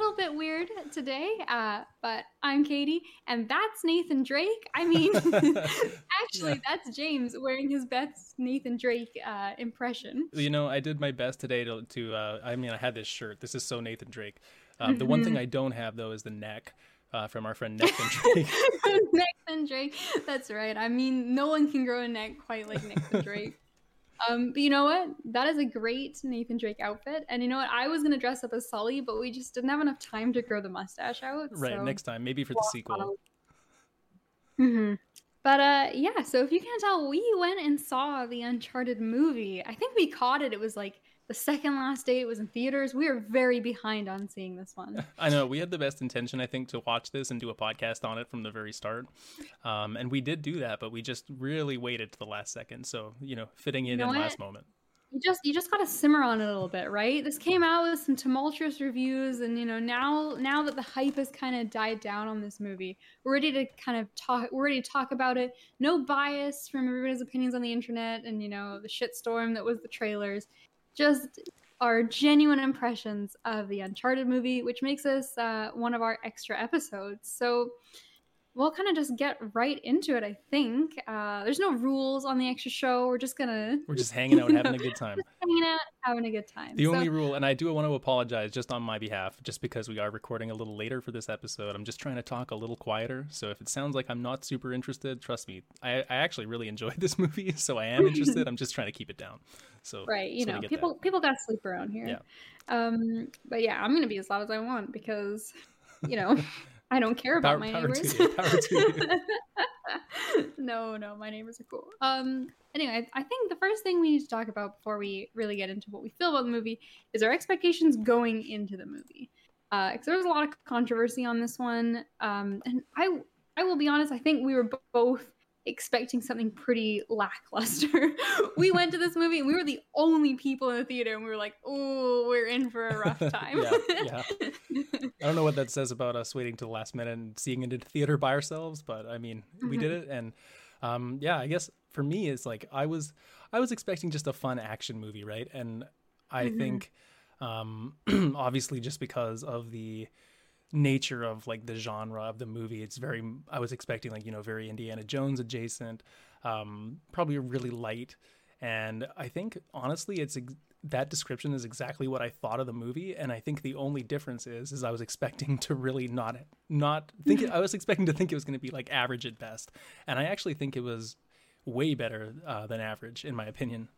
little bit weird today, but I'm Katie, and that's Nathan Drake. I mean, Yeah. actually, that's James wearing his best Nathan Drake impression. I did my best today I had this shirt. This is so Nathan Drake. The one thing Mhm. I don't have, though, is the neck from our friend Nathan Drake. Nathan Drake. That's right. I mean, no one can grow a neck quite like Nathan Drake. But you know what? That is a great Nathan Drake outfit. And you know what? I was gonna dress up as Sully, but we just didn't have enough time to grow the mustache out. Right, So next time, maybe for the sequel. hmm But yeah, so if you can't tell, we went and saw the Uncharted movie. I think we caught it. It was like the second last day it was in theaters. We are very behind on seeing this one. I know, we had the best intention, I think, to watch this and do a podcast on it from the very start. And we did do that, but we just really waited to the last second. So, fitting You it know in what? last moment. You just gotta simmer on it a little bit, right? This came out with some tumultuous reviews, and now that the hype has kind of died down on this movie, we're ready to kind of talk. We're ready to talk about it. No bias from everybody's opinions on the internet, and the shitstorm that was the trailers. Just our genuine impressions of the Uncharted movie, which makes us one of our extra episodes. So we'll kind of just get right into it, I think. There's no rules on the extra show. We're just gonna We're just hanging out, having a good time. just hanging out, having a good time. The So only rule, and I do want to apologize just on my behalf, just because we are recording a little later for this episode. I'm just trying to talk a little quieter. So if it sounds like I'm not super interested, trust me, I actually really enjoyed this movie, so I am interested. I'm just trying to keep it down. So right, so get people gotta sleep around here. Yeah. But yeah, I'm gonna be as loud as I want because, I don't care about my Power neighbors. to you. Power to you. No, my neighbors are cool. Anyway, I think the first thing we need to talk about before we really get into what we feel about the movie is our expectations going into the movie. Because there was a lot of controversy on this one, and I will be honest. I think we were both expecting something pretty lackluster. We went to this movie and we were the only people in the theater, and we were like, "Oh, we're in for a rough time." Yeah. I don't know what that says about us waiting to the last minute and seeing it in theater by ourselves, but I mean, we did it. And I guess for me, it's like I was expecting just a fun action movie, right? And I think obviously just because of the nature of like the genre of the movie, I was expecting like very Indiana Jones adjacent, probably really light. And I think honestly that description is exactly what I thought of the movie. And I think the only difference is I was expecting to really not think I was expecting to think it was going to be like average at best, and I actually think it was way better than average in my opinion.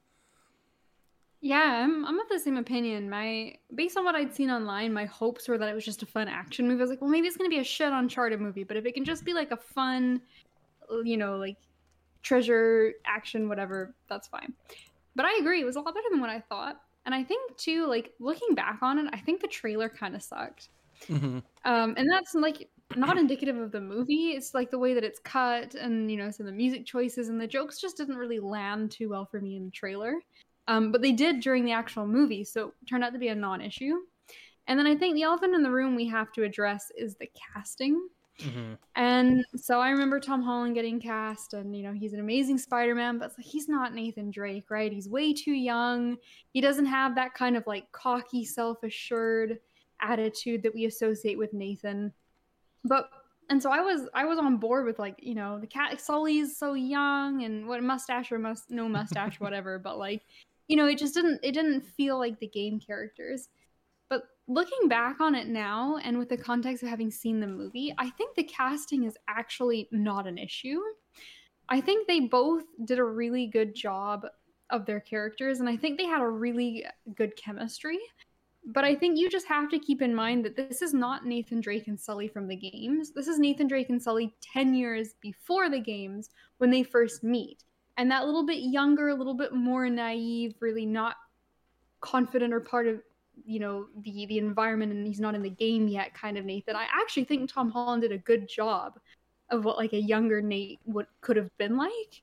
Yeah, I'm of the same opinion. Based on what I'd seen online, my hopes were that it was just a fun action movie. I was like, well, maybe it's gonna be a shit Uncharted movie, but if it can just be like a fun, like treasure action, whatever, that's fine. But I agree, it was a lot better than what I thought. And I think too, like looking back on it, I think the trailer kind of sucked. And that's like not indicative of the movie. It's like the way that it's cut, and some of the music choices and the jokes just didn't really land too well for me in the trailer. But they did during the actual movie, so it turned out to be a non-issue. And then I think the elephant in the room we have to address is the casting. And so I remember Tom Holland getting cast, and he's an amazing Spider-Man, but it's like he's not Nathan Drake, right? He's way too young. He doesn't have that kind of like cocky, self-assured attitude that we associate with Nathan. And so I was on board with like the cat Sully's so young, and what mustache or no mustache whatever, but like it didn't feel like the game characters. But looking back on it now, and with the context of having seen the movie, I think the casting is actually not an issue. I think they both did a really good job of their characters, and I think they had a really good chemistry. But I think you just have to keep in mind that this is not Nathan Drake and Sully from the games. This is Nathan Drake and Sully 10 years before the games when they first meet. And that little bit younger, a little bit more naive, really not confident or part of, the environment, and he's not in the game yet kind of Nathan. I actually think Tom Holland did a good job of what like a younger Nate could have been like.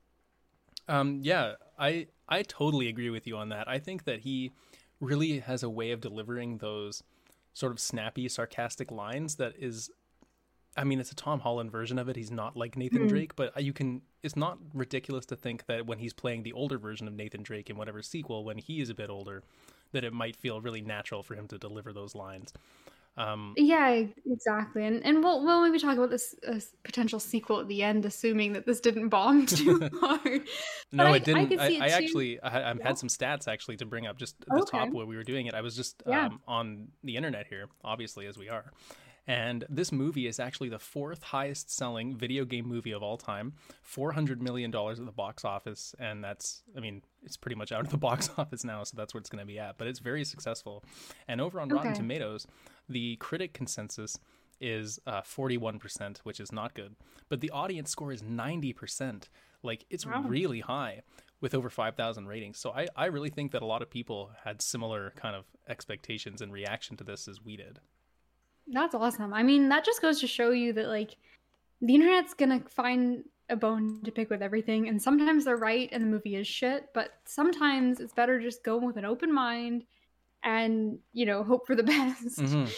Yeah, I totally agree with you on that. I think that he really has a way of delivering those sort of snappy, sarcastic lines that is, I mean, it's a Tom Holland version of it. He's not like Nathan Drake, but it's not ridiculous to think that when he's playing the older version of Nathan Drake in whatever sequel, when he is a bit older, that it might feel really natural for him to deliver those lines. Yeah, exactly. And we'll maybe talk about this potential sequel at the end, assuming that this didn't bomb too hard. But No, it I didn't. could see it I too. actually I Yeah. had some stats actually to bring up just at the Okay. top where we were doing it. I was just Yeah. on the internet here, obviously as we are. And this movie is actually the fourth highest selling video game movie of all time, $400 million at the box office. And that's, I mean, it's pretty much out of the box office now, so that's where it's going to be at. But it's very successful. And over on Rotten Okay. Tomatoes, the critic consensus is 41%, which is not good. But the audience score is 90%. Like, it's Wow. really high with over 5,000 ratings. So I really think that a lot of people had similar kind of expectations and reaction to this as we did. That's awesome. I mean, that just goes to show you that like the internet's gonna find a bone to pick with everything, and sometimes they're right and the movie is shit, but sometimes it's better just go with an open mind and hope for the best. Mm-hmm.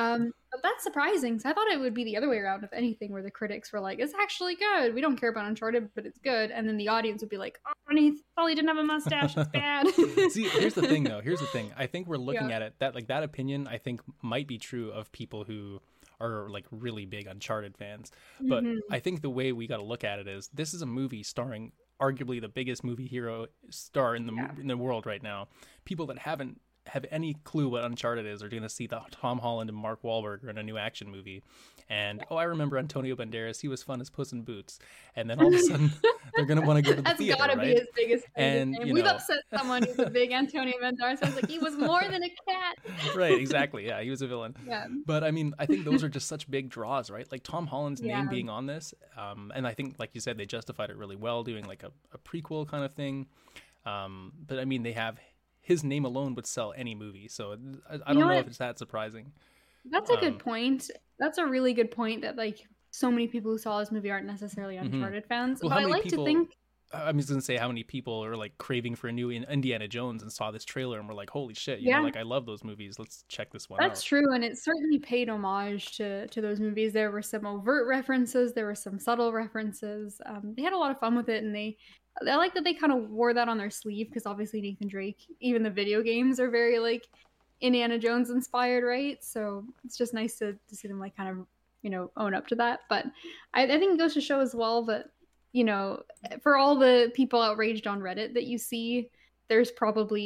But that's surprising. So I thought it would be the other way around, if anything, where the critics were like, "It's actually good. We don't care about Uncharted, but it's good," and then the audience would be like, "Oh, and he thought he didn't have a mustache. It's bad." See, here's the thing though. Here's the thing. I think we're looking Yeah. at it that like that opinion I think might be true of people who are like really big Uncharted fans. But Hmm. I think the way we got to look at it is this is a movie starring arguably the biggest movie hero star in the Yeah. in the world right now. People that haven't have any clue what Uncharted is are going to see the Tom Holland and Mark Wahlberg in a new action movie. And oh, I remember Antonio Banderas. He was fun as Puss in Boots. And then all of a sudden, they're going to want to go to the That's theater, gotta be right? his biggest And thing. you We've know, upset someone who's a big Antonio Banderas. I was like, he was more than a cat. right, exactly. Yeah, he was a villain. Yeah. But I mean, I think those are just such big draws, right? Like Tom Holland's Yeah. name being on this, and I think, like you said, they justified it really well, doing like a prequel kind of thing. But I mean, they have his name alone would sell any movie, so I You know don't know what? if it's that surprising. That's a good Um, point. That's a really good point that like so many people who saw this movie aren't necessarily mhm. Uncharted fans. Well, But how I many like to people? think I'm just gonna say how many people are like craving for a new Indiana Jones and saw this trailer and were like, "Holy shit!" You know, yeah, like I love those movies. Let's check this one that's out. true, and it certainly paid homage to those movies. There were some overt references, there were some subtle references. They had a lot of fun with it, and I like that they kind of wore that on their sleeve because obviously Nathan Drake, even the video games are very like Indiana Jones inspired, right? So it's just nice to see them like kind of own up to that. But I think it goes to show as well that you know for all the people outraged on Reddit that you see, there's probably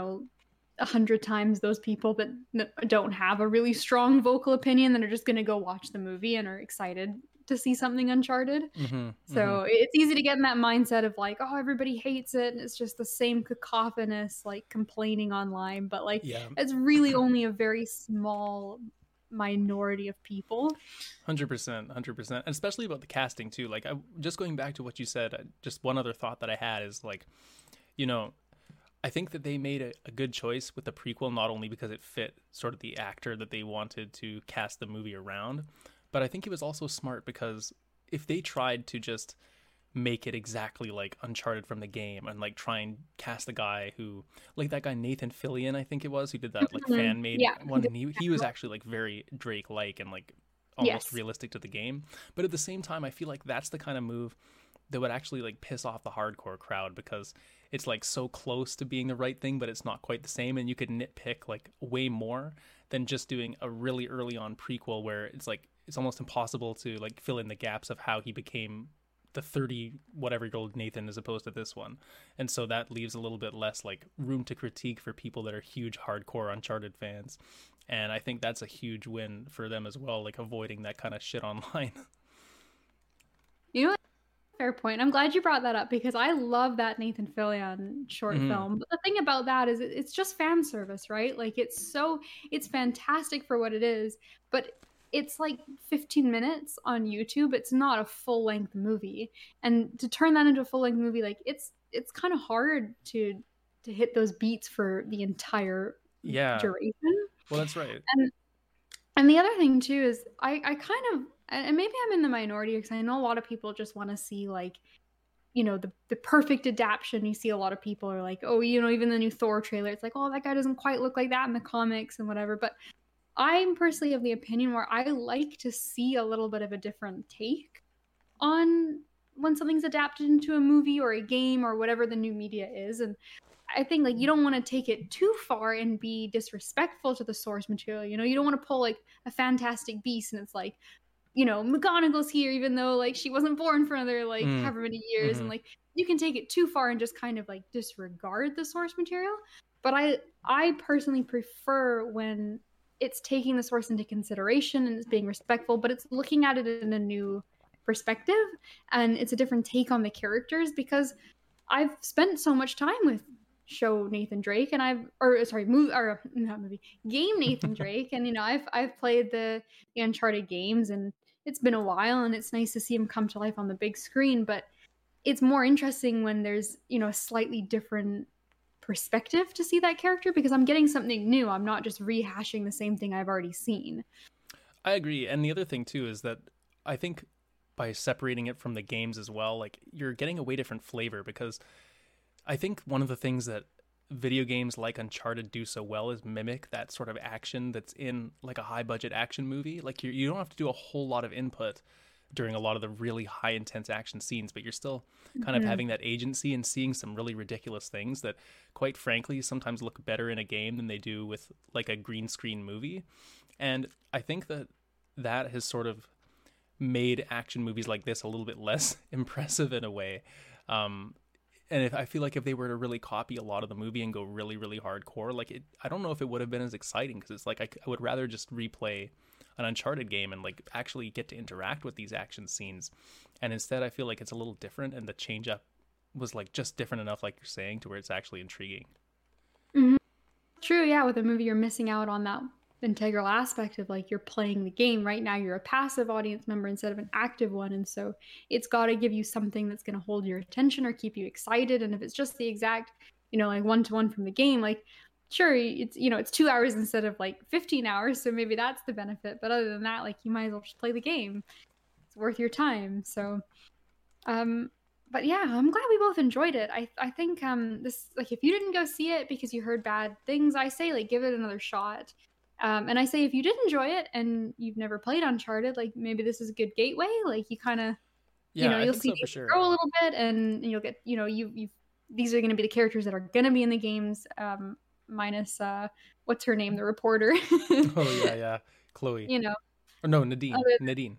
100 times those people that don't have a really strong vocal opinion that are just going to go watch the movie and are excited to see something Uncharted. Mm-hmm. Mm-hmm. So it's easy to get in that mindset of like, oh, everybody hates it and it's just the same cacophonous like complaining online, but like Yeah. it's really only a very small minority of people. 100%, 100%, and especially about the casting too. Like, just going back to what you said, just one other thought that I had is like, you know, I think that they made a good choice with the prequel, not only because it fit sort of the actor that they wanted to cast the movie around, but I think it was also smart because if they tried to just make it exactly like Uncharted from the game and like try and cast a guy who, like that guy Nathan Fillion, I think it was, who did that like Mhm. fan made Yeah. one, and he was actually like very Drake like and like almost Yes. realistic to the game. But at the same time, I feel like that's the kind of move that would actually like piss off the hardcore crowd because it's like so close to being the right thing, but it's not quite the same. And you could nitpick like way more than just doing a really early on prequel where it's like it's almost impossible to like fill in the gaps of how he became the 30 whatever year old Nathan as opposed to this one. And so that leaves a little bit less like room to critique for people that are huge hardcore Uncharted fans. And I think that's a huge win for them as well, like avoiding that kind of shit online. You know what? Fair point. I'm glad you brought that up because I love that Nathan Fillion short Mhm. film. But the thing about that is it's just fan service, right? Like it's fantastic for what it is, but it's like 15 minutes on YouTube. It's not a full-length movie. And to turn that into a full-length movie, like it's kind of hard to hit those beats for the entire Yeah. duration. Well, that's right. And the other thing too is I kind of, and maybe I'm in the minority because I know a lot of people just want to see like the perfect adaptation. You see a lot of people are like, oh, even the new Thor trailer, it's like, oh, that guy doesn't quite look like that in the comics and whatever. But I'm personally of the opinion where I like to see a little bit of a different take on when something's adapted into a movie or a game or whatever the new media is. And I think like you don't want to take it too far and be disrespectful to the source material. You know, you don't want to pull like a Fantastic Beast and it's like, you know, McGonagall's here even though like she wasn't born for another like however many years, and like you can take it too far and just kind of like disregard the source material. But I personally prefer when it's taking the source into consideration and it's being respectful, but it's looking at it in a new perspective and it's a different take on the characters, because I've spent so much time with show Nathan Drake and game Nathan Drake, and you know I've played the Uncharted games and it's been a while and it's nice to see him come to life on the big screen, but it's more interesting when there's, you know, a slightly different perspective to see that character, because I'm getting something new. I'm not just rehashing the same thing I've already seen. I agree. And the other thing too is that I think by separating it from the games as well, like you're getting a way different flavor, because I think one of the things that video games like Uncharted do so well is mimic that sort of action that's in like a high budget action movie. Like you don't have to do a whole lot of input during a lot of the really high intense action scenes, but you're still kind of having that agency and seeing some really ridiculous things that quite frankly sometimes look better in a game than they do with like a green screen movie. And I think that has sort of made action movies like this a little bit less impressive in a way. And I feel like if they were to really copy a lot of the movie and go really, really hardcore, like I don't know if it would have been as exciting, because it's like I would rather just replay an Uncharted game and like actually get to interact with these action scenes. And instead I feel like it's a little different, and the change up was like just different enough, like you're saying, to where it's actually intriguing. Mm-hmm. True, yeah. With a movie, you're missing out on that integral aspect of like you're playing the game. Right now you're a passive audience member instead of an active one, and so it's got to give you something that's going to hold your attention or keep you excited. And if it's just the exact, you know, like one-to-one from the game, like sure, it's, you know, it's 2 hours instead of like 15 hours, so maybe that's the benefit, but other than that, like you might as well just play the game. It's worth your time. So but yeah, I'm glad we both enjoyed it. I think this, like, if you didn't go see it because you heard bad things, I say like give it another shot. And I say if you did enjoy it and you've never played Uncharted, like maybe this is a good gateway. Like you kind of, you know, you'll see so, for sure. grow a little bit, and you'll get, you know, you these are going to be the characters that are going to be in the games, minus what's her name, the reporter. Oh yeah, Chloe. You know, or no, Nadine.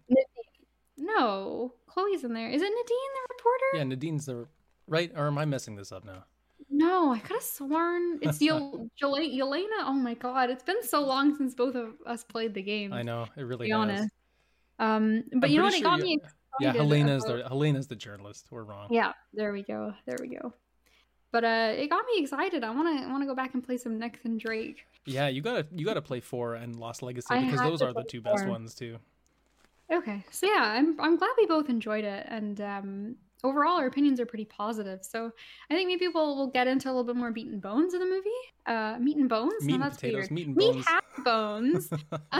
No, Chloe's in there. Is it Nadine the reporter? Yeah, Nadine's the right. Or am I messing this up now? No, I could have sworn it's Yelena. Oh my god, it's been so long since both of us played the game. I know, it really has. Honest. But you know what, it got me excited. Yeah, Helena's the journalist. We're wrong. Yeah, there we go. But it got me excited. I want to go back and play some Nathan Drake. Yeah, you gotta play 4 and Lost Legacy, because those are the two best ones too. Okay, so yeah, I'm glad we both enjoyed it, and overall our opinions are pretty positive. So I think maybe we'll get into a little bit more meat and bones of the movie. Meat and bones. Meat and potatoes. Weird. Meat and bones. Meat has bones.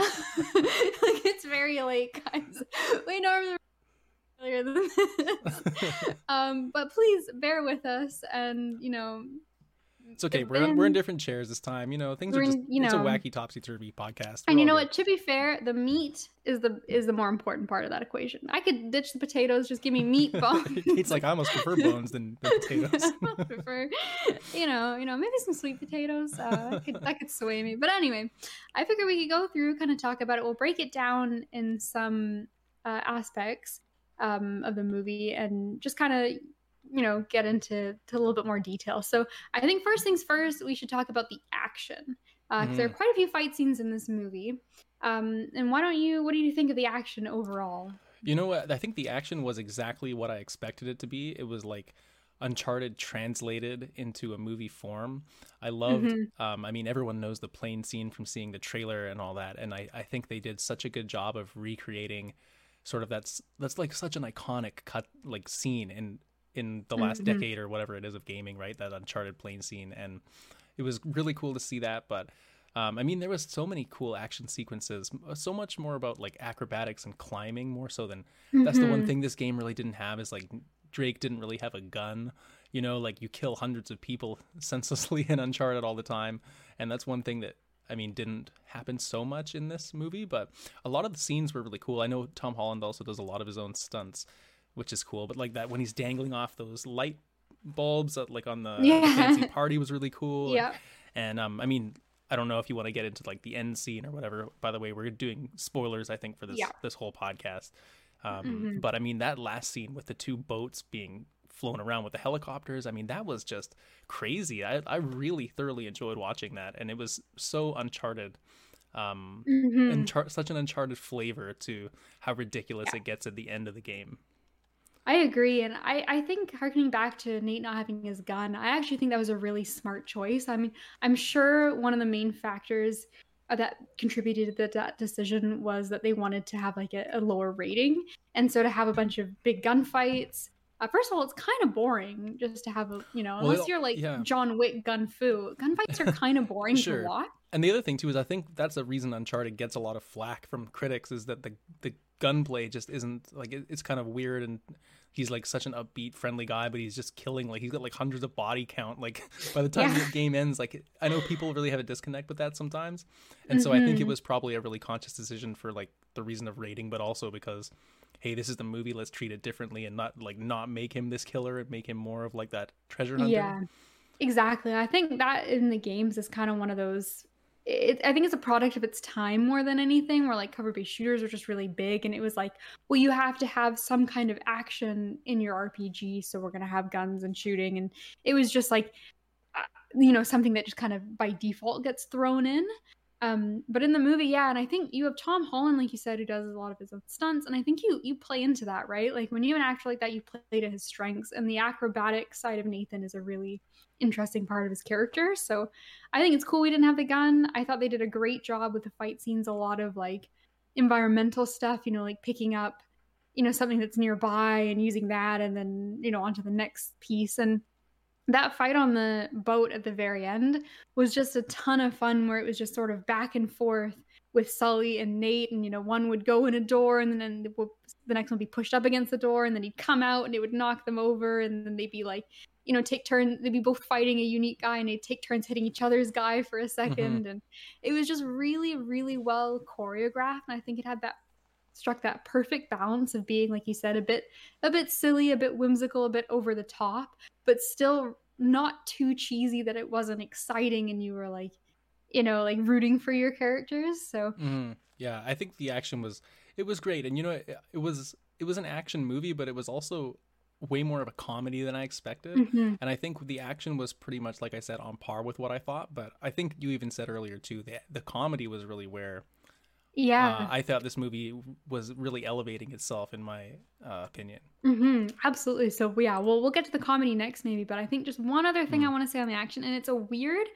Like it's very late, guys. We normally earlier than this. But please bear with us, and you know. It's okay. We're in different chairs this time. You know, things are just, it's a wacky topsy-turvy podcast. And you know what? To be fair, the meat is the more important part of that equation. I could ditch the potatoes, just give me meat bones. It's like I almost prefer bones than potatoes. I prefer, you know, maybe some sweet potatoes. That could sway me. But anyway, I figure we could go through, kind of talk about it. We'll break it down in some aspects of the movie, and just kind of, you know, get into a little bit more detail. So I think first things first, we should talk about the action, because there are quite a few fight scenes in this movie. And what do you think of the action overall? You know what? I think the action was exactly what I expected it to be. It was like Uncharted translated into a movie form. I loved, I mean, everyone knows the plane scene from seeing the trailer and all that. And I think they did such a good job of recreating sort of that's like such an iconic like scene in the last decade or whatever it is of gaming, right? That Uncharted plane scene. And it was really cool to see that. But I mean, there was so many cool action sequences, so much more about like acrobatics and climbing more so than that's the one thing this game really didn't have, is like Drake didn't really have a gun, you know, like you kill hundreds of people senselessly in Uncharted all the time. And that's one thing that, I mean, didn't happen so much in this movie, but a lot of the scenes were really cool. I know Tom Holland also does a lot of his own stunts, which is cool. But like that when he's dangling off those light bulbs like on the Yeah. fancy party was really cool. Yeah. And I mean, I don't know if you want to get into like the end scene or whatever. By the way, we're doing spoilers, I think, for this whole podcast. But I mean, that last scene with the two boats being flown around with the helicopters, I mean, that was just crazy. I really thoroughly enjoyed watching that, and it was so Uncharted, and such an Uncharted flavor to how ridiculous it gets at the end of the game. I agree. And I think harkening back to Nate not having his gun, I actually think that was a really smart choice. I mean, I'm sure one of the main factors that contributed to that decision was that they wanted to have like a lower rating. And so to have a bunch of big gunfights, first of all, it's kind of boring just to have unless you're like John Wick gun fu. Gunfights are kind of boring to watch. And the other thing too is I think that's the reason Uncharted gets a lot of flack from critics, is that the gunplay just isn't like, it's kind of weird, and he's like such an upbeat, friendly guy, but he's just killing, like he's got like hundreds of body count. Like by the time the game ends, like I know people really have a disconnect with that sometimes, and so I think it was probably a really conscious decision for like the reason of rating, but also because, hey, this is the movie, let's treat it differently and not make him this killer and make him more of like that treasure hunter. Yeah, exactly. I think that in the games is kind of one of those. I think it's a product of its time more than anything, where like cover-based shooters are just really big, and it was like, well, you have to have some kind of action in your RPG, so we're gonna have guns and shooting, and it was just like, something that just kind of by default gets thrown in. But in the movie, and I think you have Tom Holland, like you said, who does a lot of his own stunts, and I think you play into that, right? Like when you have an actor like that, you play to his strengths, and the acrobatic side of Nathan is a really interesting part of his character. So I think it's cool we didn't have the gun. I thought they did a great job with the fight scenes, a lot of like environmental stuff, like picking up, something that's nearby and using that, and then, onto the next piece. And that fight on the boat at the very end was just a ton of fun, where it was just sort of back and forth with Sully and Nate, and one would go in a door, and then the next one would be pushed up against the door, and then he'd come out and it would knock them over, and then they'd be like, take turns, they'd be both fighting a unique guy, and they'd take turns hitting each other's guy for a second. And it was just really, really well choreographed, and I think it had struck that perfect balance of being, like you said, a bit silly, a bit whimsical, a bit over the top, but still not too cheesy that it wasn't exciting and you were like, like rooting for your characters. So yeah, I think the action was great, and it was an action movie, but it was also way more of a comedy than I expected. And I think the action was pretty much, like I said, on par with what I thought. But I think you even said earlier too, the comedy was really where I thought this movie was really elevating itself, in my opinion. Absolutely. So we'll get to the comedy next maybe, but I think just one other thing I want to say on the action, and it's a weird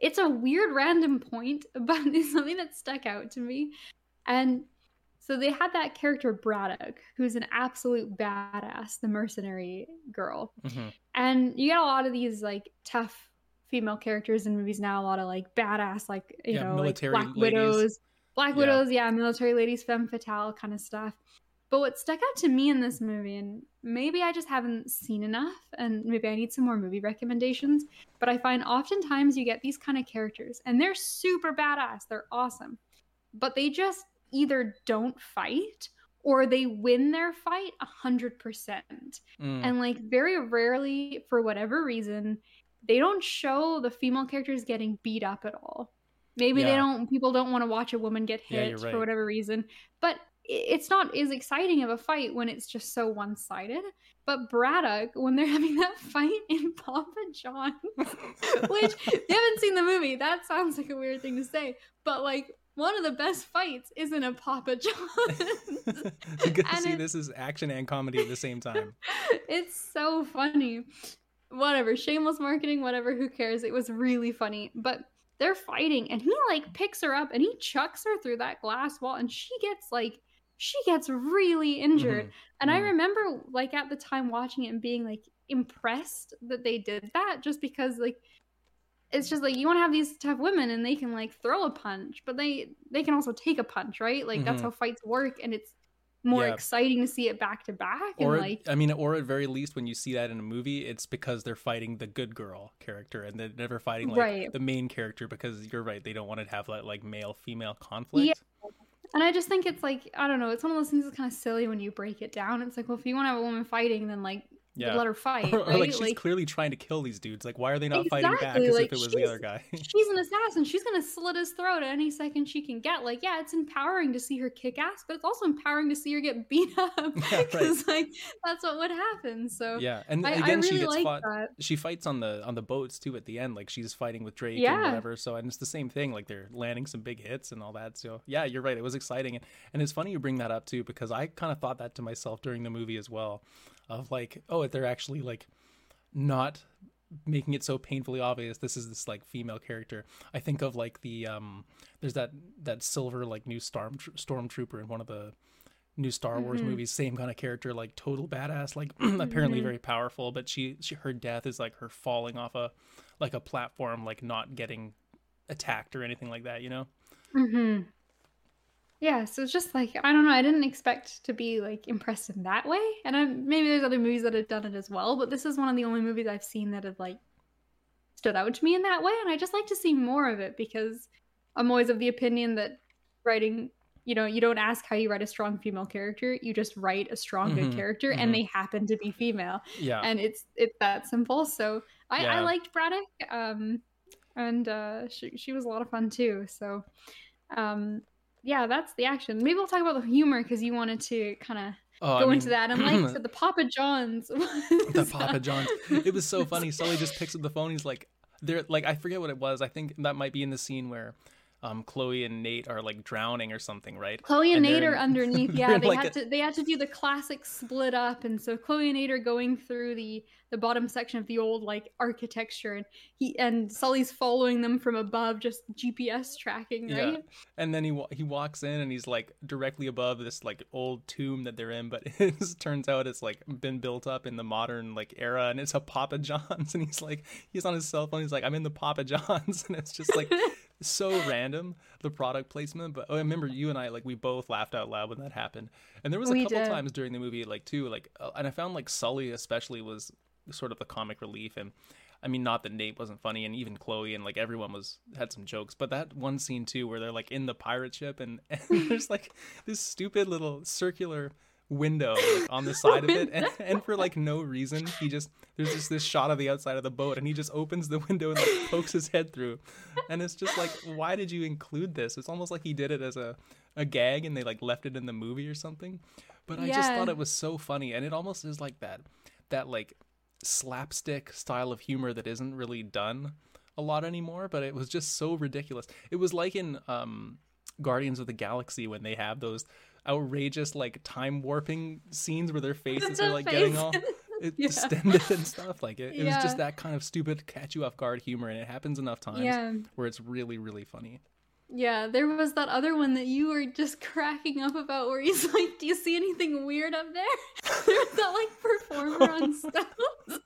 random point, but it's something that stuck out to me. And so they had that character Braddock, who's an absolute badass, the mercenary girl. And you get a lot of these like tough female characters in movies now, a lot of like badass, like military like Black Widows, military ladies, femme fatale kind of stuff. But what stuck out to me in this movie, and maybe I just haven't seen enough, and maybe I need some more movie recommendations, but I find oftentimes you get these kind of characters, and they're super badass, they're awesome, but they just either don't fight or they win their fight 100%. And like very rarely, for whatever reason, they don't show the female characters getting beat up at all. Maybe people don't want to watch a woman get hit for whatever reason, but it's not as exciting of a fight when it's just so one-sided. But Braddock, when they're having that fight in Papa John's, which if you haven't seen the movie, that sounds like a weird thing to say, but like one of the best fights is in a Papa John's. Good to see this is action and comedy at the same time. It's so funny. Whatever, shameless marketing, whatever, who cares? It was really funny. But they're fighting, and he like picks her up and he chucks her through that glass wall, and she gets really injured. And I remember like at the time watching it and being like impressed that they did that, just because like it's just like you want to have these tough women and they can like throw a punch, but they can also take a punch, right? Like that's how fights work, and it's more exciting to see it back to back. Or and like, or at very least when you see that in a movie, it's because they're fighting the good girl character and they're never fighting like the main character, because you're right, they don't want to have that like male female conflict. And I just think it's like, I don't know, it's one of those things that's kind of silly when you break it down. It's like, well, if you want to have a woman fighting, then like Yeah. let her fight, Or like right? she's Like clearly trying to kill these dudes. Like why are they not fighting back exactly, as like if it was the other guy? she's an assassin. She's gonna slit his throat at any second she can get. Like, yeah, it's empowering to see her kick ass, but it's also empowering to see her get beat up Yeah, right. because like that's what would happen. So Yeah, and I again, really like that. she fights on the boats too at the end. Like she's fighting with Drake and Yeah. whatever. So and it's the same thing. Like they're landing some big hits and all that. So yeah, you're right. It was exciting, and it's funny you bring that up too because I kind of thought that to myself during the movie as well, of like, oh, they're actually like not making it so painfully obvious this is this like female character. I think of like the there's that silver like new stormtrooper in one of the new Star Wars Mm-hmm. movies, same kind of character, like total badass, like apparently Mm-hmm. very powerful, but she her death is like her falling off a like a platform, like not getting attacked or anything like that, you know? Mm-hmm. Yeah, so it's just like I don't know. I didn't expect to be like impressed in that way, and maybe there's other movies that have done it as well. But this is one of the only movies I've seen that have like stood out to me in that way, and I just like to see more of it because I'm always of the opinion that writing, you don't ask how you write a strong female character, you just write a strong good Hmm. character, and Hmm. they happen to be female, Yeah. and it's that simple. So I Yeah. liked Braddock, and she was a lot of fun too. So um, yeah, that's the action. Maybe we'll talk about the humor because you wanted to kind of Oh, I go into mean, that. And like I said, the Papa John's the was Papa John's. It was so funny. Sully just picks up the phone. He's like, they're like, I forget what it was. I think that might be in the scene where Chloe and Nate are like drowning or something, right? Chloe and And they're Nate are in, underneath. they're Yeah, in like they had to do the classic split up, and so Chloe and Nate are going through the bottom section of the old like architecture, and Sully's following them from above, just GPS tracking, yeah, right? and then he walks in and he's like directly above this like old tomb that they're in, but it turns out it's like been built up in the modern like era, and it's a Papa John's, and he's on his cell phone. He's like, I'm in the Papa John's, and it's just like so random, the product placement. But I remember you and I like we both laughed out loud when that happened, and there was a We couple did. times during the movie like too like and I found like Sully especially was sort of the comic relief. And I mean, not that Nate wasn't funny, and even Chloe and like everyone had some jokes, but that one scene too where they're like in the pirate ship, and there's like this stupid little circular window like on the side of it, and for like no reason there's just this shot of the outside of the boat, and he just opens the window and like pokes his head through, and it's just like, why did you include this? It's almost like he did it as a gag and they like left it in the movie or something. But I just Yeah. thought it was so funny, and it almost is like that like slapstick style of humor that isn't really done a lot anymore, but it was just so ridiculous. It was like in Guardians of the Galaxy when they have those outrageous like time warping scenes where their faces are like getting all Yeah. distended and stuff. Like it was Yeah. just that kind of stupid catch you off guard humor, and it happens enough times Yeah. where it's really, really funny. Yeah, there was that other one that you were just cracking up about where he's like, do you see anything weird up there? There's that like performer on stilts.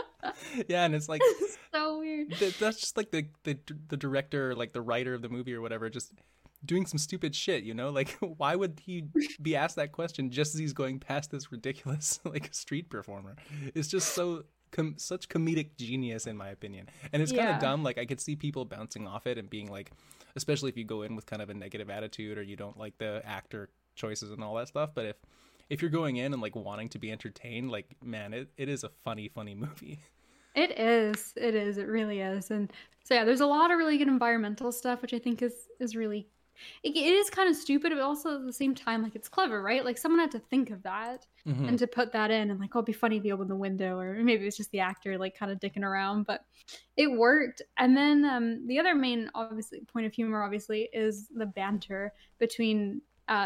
Yeah, and it's like So weird. that's just like the director, like the writer of the movie or whatever, just doing some stupid shit, you know? Like why would he be asked that question just as he's going past this ridiculous like street performer? It's just so such comedic genius in my opinion. And it's kind Yeah. of dumb. Like I could see people bouncing off it and being like, especially if you go in with kind of a negative attitude or you don't like the actor choices and all that stuff, but if you're going in and like wanting to be entertained, like man, it is a funny movie. It is. It is. It really is. And so yeah, there's a lot of really good environmental stuff, which I think is really it is kind of stupid, but also at the same time, like it's clever, right? Like someone had to think of that Mhm. and to put that in, and like, oh, it'd be funny if you open the window, or maybe it's just the actor like kind of dicking around, but it worked. And then the other main, obviously, point of humor, obviously, is the banter between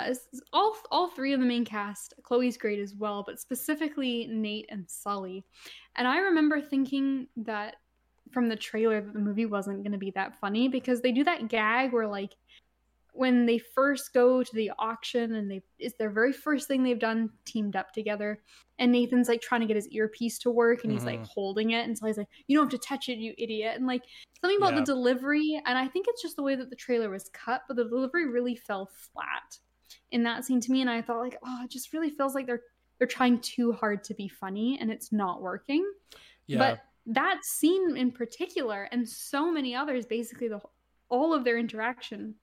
all three of the main cast. Chloe's great as well, but specifically Nate and Sully. And I remember thinking that from the trailer that the movie wasn't going to be that funny because they do that gag where like when they first go to the auction and it's their very first thing they've done teamed up together, and Nathan's like trying to get his earpiece to work and he's like Mhm. holding it, and so he's like, you don't have to touch it, you idiot. And like something about Yeah. the delivery, and I think it's just the way that the trailer was cut, but the delivery really fell flat in that scene to me, and I thought like, oh, it just really feels like they're trying too hard to be funny and it's not working. Yeah. But that scene in particular and so many others, basically all of their interaction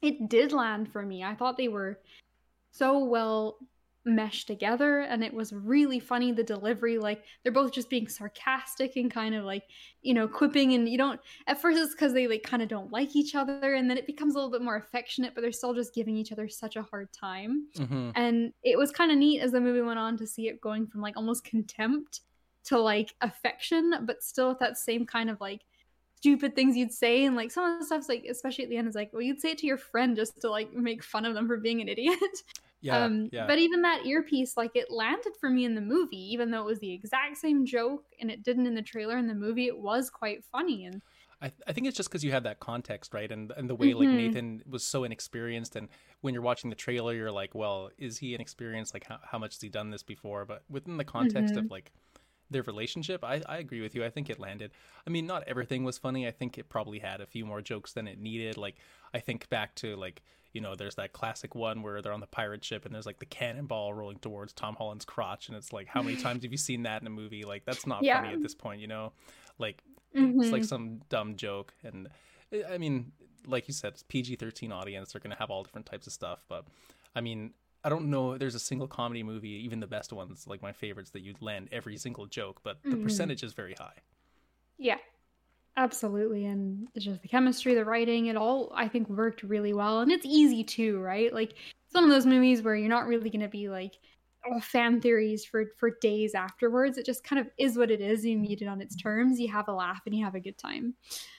it did land for me. I thought they were so well meshed together, and it was really funny. The delivery, like they're both just being sarcastic and kind of like, quipping, and you don't at first it's because they like kind of don't like each other, and then it becomes a little bit more affectionate, but they're still just giving each other such a hard time. Mm-hmm. And it was kind of neat as the movie went on to see it going from like almost contempt to like affection, but still with that same kind of like stupid things you'd say. And like some of the stuff's like, especially at the end, is like, well, you'd say it to your friend just to like make fun of them for being an idiot. Yeah, yeah. But even that earpiece, like it landed for me in the movie, even though it was the exact same joke and it didn't in the trailer. In the movie, it was quite funny. And I think it's just because you have that context, right? And the way like Nathan was so inexperienced, and when you're watching the trailer, you're like, well, is he inexperienced? Like how much has he done this before? But within the context of like their relationship, I agree with you. I think it landed. I mean, not everything was funny. I think it probably had a few more jokes than it needed. Like I think back to like, there's that classic one where they're on the pirate ship and there's like the cannonball rolling towards Tom Holland's crotch, and it's like, how many times have you seen that in a movie? Like that's not funny at this point, like it's like some dumb joke. And I mean, like you said, it's PG-13 audience, they're gonna have all different types of stuff. But I mean, I don't know, there's a single comedy movie, even the best ones, like my favorites, that you'd land every single joke, but the percentage is very high. Yeah, absolutely. And it's just the chemistry, the writing, it all, I think, worked really well. And it's easy too, right? Like some of those movies where you're not really going to be like, all fan theories for days afterwards. It just kind of is what it is. You meet it on its terms, you have a laugh, and you have a good time.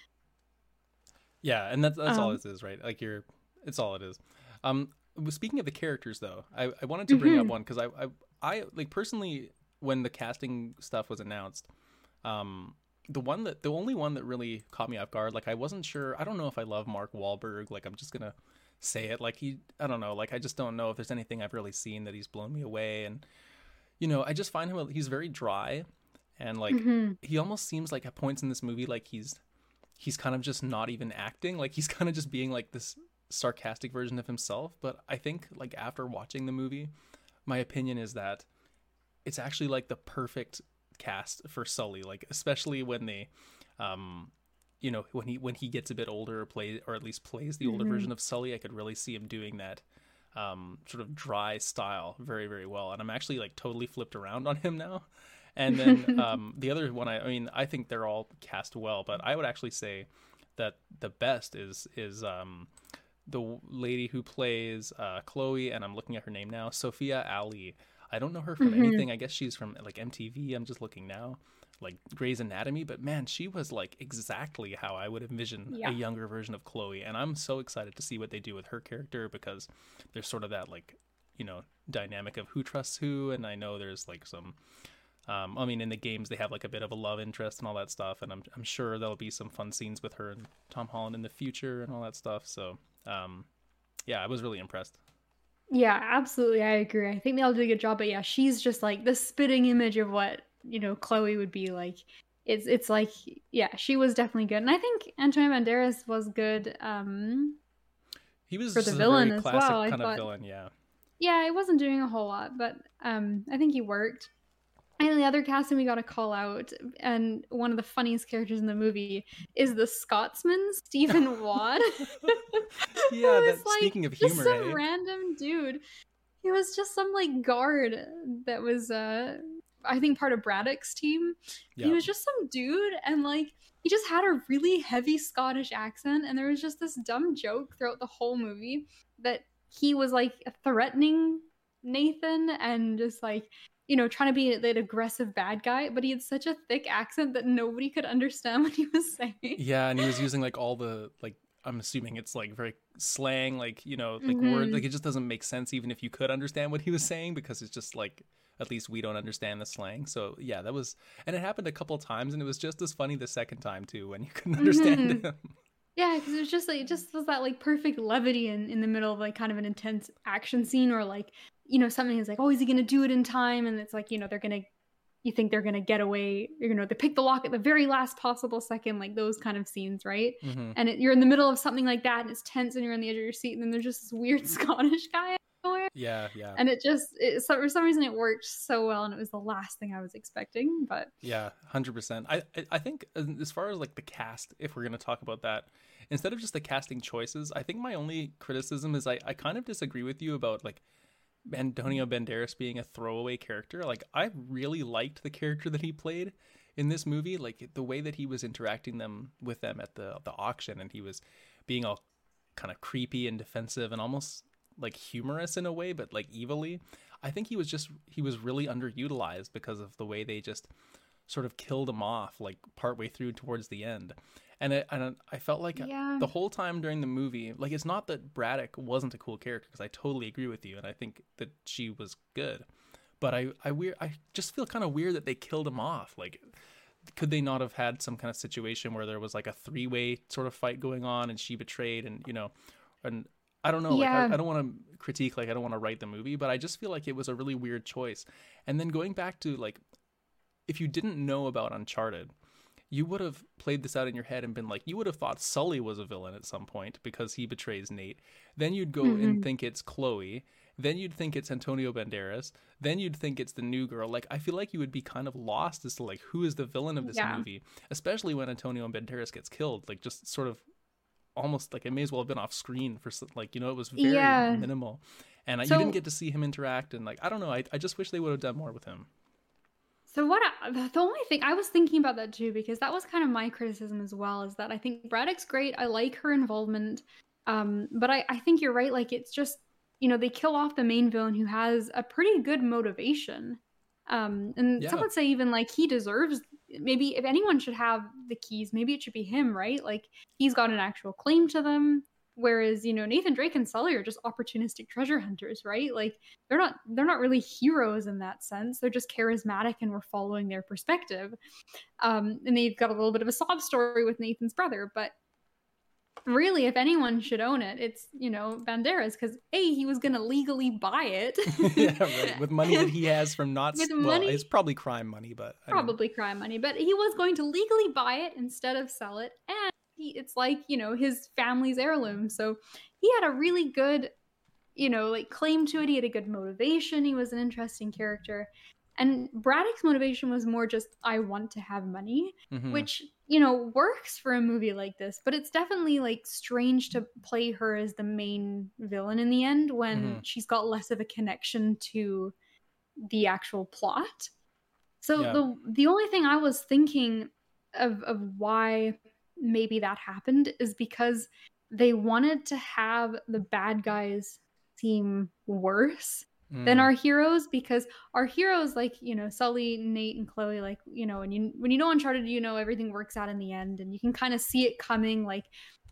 Yeah, and that's all it is, right? Like it's all it is. Speaking of the characters, though, I wanted to bring up one because I like personally, when the casting stuff was announced, the only one that really caught me off guard, like I wasn't sure. I don't know if I love Mark Wahlberg. Like I'm just gonna say it. Like I don't know. Like I just don't know if there's anything I've really seen that he's blown me away. And I just find he's very dry, and like he almost seems like at points in this movie like he's kind of just not even acting. Like he's kind of just being like this sarcastic version of himself. But I think like after watching the movie, my opinion is that it's actually like the perfect cast for Sully, like especially when they when he gets a bit older, or at least plays the older version of Sully. I could really see him doing that sort of dry style very, very well. And I'm actually like totally flipped around on him now. And then the other one, I think they're all cast well, but I would actually say that the best is the lady who plays Chloe, and I'm looking at her name now, Sophia Ali. I don't know her from anything. I guess she's from like MTV. I'm just looking now, like Grey's Anatomy. But man, she was like exactly how I would envision a younger version of Chloe. And I'm so excited to see what they do with her character, because there's sort of that like, dynamic of who trusts who. And I know there's like some, I mean, in the games they have like a bit of a love interest and all that stuff. And I'm sure there'll be some fun scenes with her and Tom Holland in the future and all that stuff. So, yeah, I was really impressed. Yeah, absolutely. I agree. I think they all did a good job. But yeah, she's just like the spitting image of what, Chloe would be like. It's like, yeah, she was definitely good. And I think Antonio Banderas was good. He was for the villain as well. Kind of villain, yeah. Yeah, it wasn't doing a whole lot, but I think he worked. And the other casting we got to call out, and one of the funniest characters in the movie is the Scotsman, Stephen Wad. Yeah, speaking of humor, just some random dude. He was just some like guard that was, I think, part of Braddock's team. Yep. He was just some dude, and like he just had a really heavy Scottish accent, and there was just this dumb joke throughout the whole movie that he was like threatening Nathan and just like, trying to be that aggressive bad guy, but he had such a thick accent that nobody could understand what he was saying. Yeah, and he was using like all the like, I'm assuming it's like very slang, like, like words, like it just doesn't make sense even if you could understand what he was saying, because it's just like, at least we don't understand the slang. So yeah, that was, and it happened a couple of times, and it was just as funny the second time too, when you couldn't understand him. Yeah, because it was just like, it just was that like perfect levity in the middle of like kind of an intense action scene, or like, something is like, oh, is he gonna do it in time? And it's like, you think they're gonna get away, they pick the lock at the very last possible second, like those kind of scenes, right? And you're in the middle of something like that, and it's tense, and you're on the edge of your seat, and then there's just this weird Scottish guy nowhere. Yeah. And so for some reason it worked so well, and it was the last thing I was expecting. But yeah, 100%. I think as far as like the cast, if we're gonna talk about that instead of just the casting choices, I think my only criticism is I kind of disagree with you about like Antonio Banderas being a throwaway character. Like, I really liked the character that he played in this movie, like the way that he was interacting with them at the auction, and he was being all kind of creepy and defensive and almost like humorous in a way, but like evilly. I think he was really underutilized because of the way they just sort of killed him off like partway through towards the end. And I felt like the whole time during the movie, like, it's not that Braddock wasn't a cool character, because I totally agree with you, and I think that she was good. But I just feel kind of weird that they killed him off. Like, could they not have had some kind of situation where there was like a three-way sort of fight going on, and she betrayed, and and I don't know. Yeah. Like, I don't want to critique, like, I don't want to write the movie, but I just feel like it was a really weird choice. And then going back to, like, if you didn't know about Uncharted, you would have played this out in your head and been like, you would have thought Sully was a villain at some point because he betrays Nate. Then you'd go and think it's Chloe. Then you'd think it's Antonio Banderas. Then you'd think it's the new girl. Like, I feel like you would be kind of lost as to like who is the villain of this movie, especially when Antonio Banderas gets killed. Like, just sort of almost like it may as well have been off screen for like, it was very minimal. And you didn't get to see him interact. And like, I don't know. I just wish they would have done more with him. So the only thing I was thinking about that too, because that was kind of my criticism as well, is that I think Braddock's great. I like her involvement. But I think you're right. Like, it's just, they kill off the main villain who has a pretty good motivation. And some would say even like he deserves, maybe if anyone should have the keys, maybe it should be him, right? Like, he's got an actual claim to them. Whereas, Nathan Drake and Sully are just opportunistic treasure hunters, right? Like, they're not really heroes in that sense. They're just charismatic and we're following their perspective. And they've got a little bit of a sob story with Nathan's brother, but really, if anyone should own it, it's, Banderas, because he was going to legally buy it. Yeah, right. With money that he has from it's probably crime money, but crime money, but he was going to legally buy it instead of sell it. And it's like, his family's heirloom. So he had a really good, like, claim to it. He had a good motivation. He was an interesting character. And Braddock's motivation was more just, I want to have money, which, works for a movie like this. But it's definitely, like, strange to play her as the main villain in the end when she's got less of a connection to the actual plot. So the only thing I was thinking of why maybe that happened is because they wanted to have the bad guys seem worse than our heroes, because our heroes, like, Sully, Nate, and Chloe, like, when you know Uncharted, everything works out in the end, and you can kind of see it coming, like,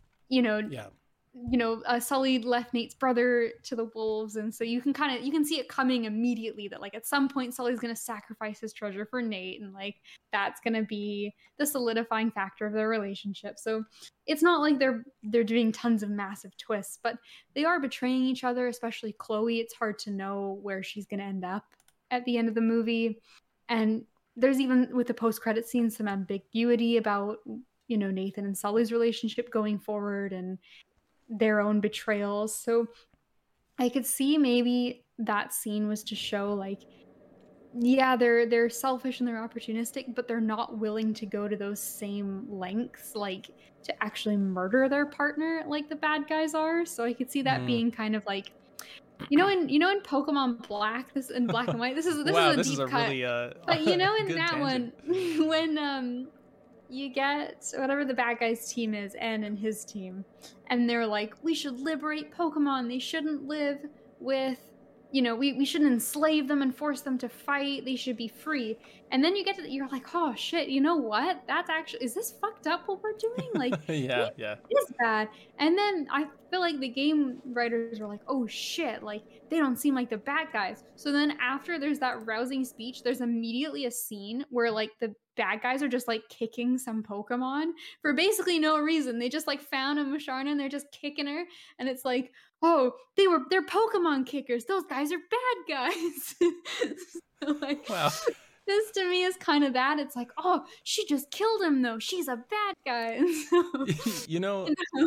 Sully left Nate's brother to the wolves, and so you can see it coming immediately that, like, at some point Sully's going to sacrifice his treasure for Nate, and like that's going to be the solidifying factor of their relationship. So it's not like they're doing tons of massive twists, but they are betraying each other, especially Chloe. It's hard to know where she's going to end up at the end of the movie, and there's even with the post-credit scene some ambiguity about Nathan and Sully's relationship going forward and their own betrayals. So I could see maybe that scene was to show, like, they're selfish and they're opportunistic, but they're not willing to go to those same lengths, like, to actually murder their partner like the bad guys are. So I could see that being kind of like, in Pokemon Black, this in Black and White, this is a deep cut. Really, but in that tangent. One, when you get whatever the bad guy's team is, N and his team, and they're like, we should liberate Pokemon. They shouldn't live with, we shouldn't enslave them and force them to fight. They should be free. And then you get to you're like, oh shit, you know what? That's actually, is this fucked up what we're doing? Like, yeah. It's bad. And then I feel like the game writers were like, oh shit, like, they don't seem like the bad guys. So then after there's that rousing speech, there's immediately a scene where, like, the bad guys are just, like, kicking some Pokemon for basically no reason. They just, like, found a Musharna and they're just kicking her. And it's like, oh, they're Pokemon kickers. Those guys are bad guys. So, like, wow. This to me is kind of that. It's like, oh, she just killed him though. She's a bad guy. So, you know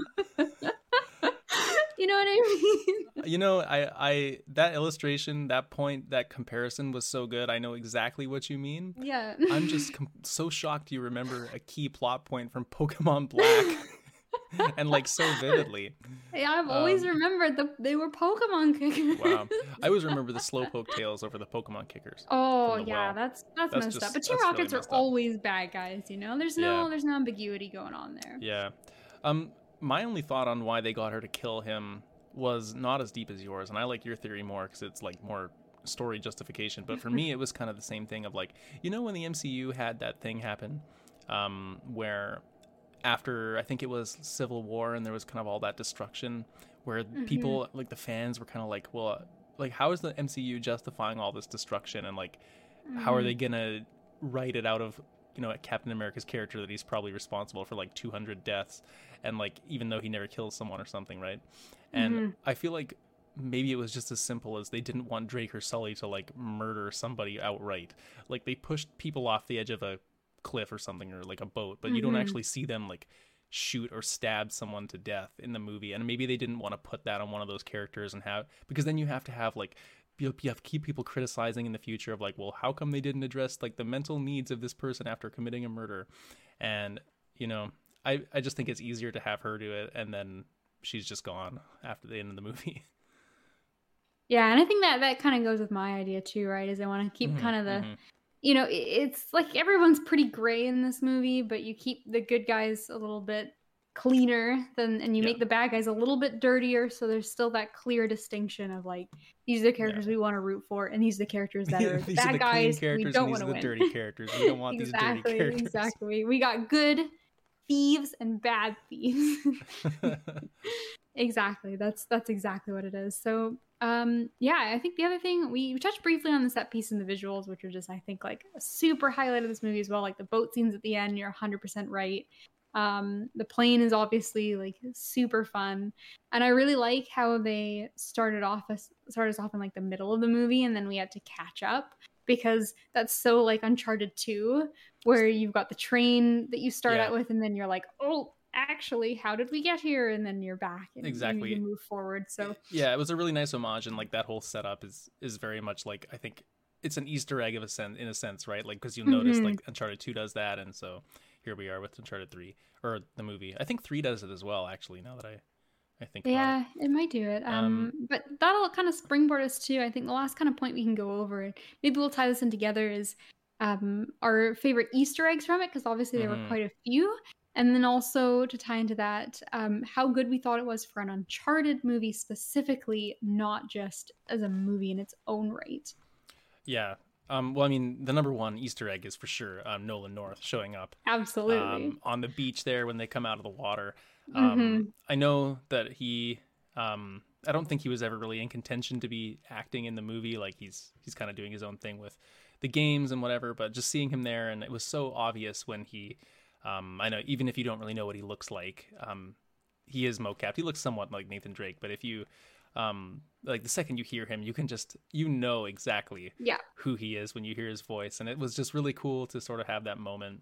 what I mean? I that illustration, that point, that comparison was so good. I know exactly what you mean. Yeah. I'm just so shocked you remember a key plot point from Pokemon Black. and like so vividly. Yeah, I've always remembered they were Pokemon kickers. Wow. I always remember the Slowpoke tails over the Pokemon kickers. Oh From the yeah, well. that's That's messed up. just But Team that's really Rockets are messed up. always bad guys, you know? Yeah. There's no ambiguity going on there. Yeah. My only thought on why they got her to kill him was not as deep as yours, and I like your theory more because it's like more story justification. But for me, it was kind of the same thing of like, you know, when the MCU had that thing happen, where after I think it was Civil War and there was kind of all that destruction, where people like the fans were kind of like, well, like how is the MCU justifying all this destruction, and like how are they gonna write it out of, you know, Captain America's character that he's probably responsible for like 200 deaths, and like even though he never kills someone or something, right? And I feel like maybe it was just as simple as they didn't want Drake or Sully to like murder somebody outright. Like they pushed people off the edge of a cliff or something, or like a boat, but you don't actually see them like shoot or stab someone to death in the movie. And maybe they didn't want to put that on one of those characters and have, because then you have to have like, you have to keep people criticizing in the future of like, well, how come they didn't address like the mental needs of this person after committing a murder? And you know, I just think it's easier to have her do it, and then she's just gone after the end of the movie. Yeah, and I think that kind of goes with my idea too, right? Is I want to keep kind of the, you know, it's like everyone's pretty gray in this movie, but you keep the good guys a little bit cleaner and you make the bad guys a little bit dirtier, so there's still that clear distinction of like, these are the characters we want to root for, and these are the characters that are these bad are the guys characters, we don't and want these to are win. the dirty characters. We don't want these dirty characters. Exactly. We got good thieves and bad thieves. Exactly. That's exactly what it is. So yeah, I think the other thing we touched briefly on the set piece and the visuals, which are just, I think, like a super highlight of this movie as well. Like the boat scenes at the end, you're 100% right. The plane is obviously like super fun, and I really like how they started us off in like the middle of the movie, and then we had to catch up, because that's so like Uncharted 2, where you've got the train that you start out with, and then you're like, oh, actually, how did we get here? And then you're back, and you move forward. So yeah, it was a really nice homage, and like that whole setup is very much like, I think it's an Easter egg in a sense, right? Like, because you'll notice like Uncharted 2 does that, and so here we are with Uncharted 3, or the movie. I think 3 does it as well, actually, now that I think about it. It might do it. But that'll kind of springboard us to, I think, the last kind of point we can go over, and maybe we'll tie this in together, is our favorite Easter eggs from it, because obviously there were quite a few. And then also to tie into that, how good we thought it was for an Uncharted movie specifically, not just as a movie in its own right. Yeah. Well, I mean, the number one Easter egg is for sure Nolan North showing up. Absolutely. On the beach there when they come out of the water. I know that he, I don't think he was ever really in contention to be acting in the movie. Like he's kind of doing his own thing with the games and whatever, but just seeing him there, and it was so obvious when he, I know even if you don't really know what he looks like, he is mocapped. He looks somewhat like Nathan Drake, but if you, like the second you hear him, you can just, you know exactly who he is when you hear his voice. And it was just really cool to sort of have that moment.